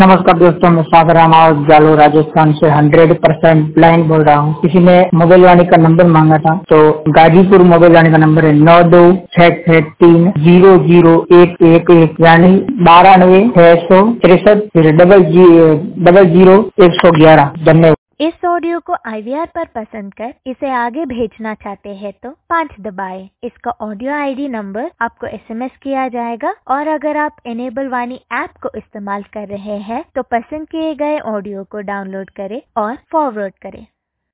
नमस्कार दोस्तों, मैं सागर रामावत जालो राजस्थान से 100% ब्लाइंड बोल रहा हूँ। किसी ने मोबाइल वाले का नंबर मांगा था, तो गाजीपुर मोबाइल वाले का नंबर है 9263001111 यानी 926063001111। धन्यवाद। इस ऑडियो को IVR पर पसंद कर इसे आगे भेजना चाहते हैं तो 5 दबाएं। इसका ऑडियो ID नंबर आपको SMS किया जाएगा और अगर आप इनेबल वाणी ऐप को इस्तेमाल कर रहे हैं तो पसंद किए गए ऑडियो को डाउनलोड करें और फॉरवर्ड करें।